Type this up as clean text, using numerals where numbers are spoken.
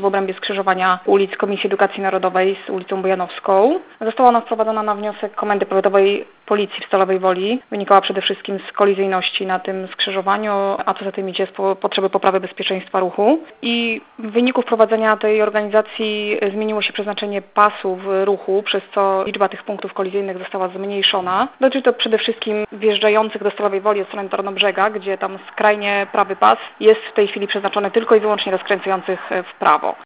w obrębie skrzyżowania ulic Komisji Edukacji Narodowej z ulicą Bojanowską. Została ona wprowadzona na wniosek Komendy Powiatowej Policji w Stalowej Woli. Wynikała przede wszystkim z kolizyjności na tym skrzyżowaniu, a co za tym idzie z potrzeby poprawy bezpieczeństwa ruchu. I w wyniku wprowadzenia tej organizacji zmieniło się przeznaczenie pasów ruchu, przez co liczba tych punktów kolizyjnych została zmniejszona. Dotyczy to przede wszystkim wjeżdżających do Stalowej Woli od strony Tarnobrzega, gdzie tam skrajnie prawy pas jest w tej chwili przeznaczony tylko i wyłącznie dla skręcających w prawo.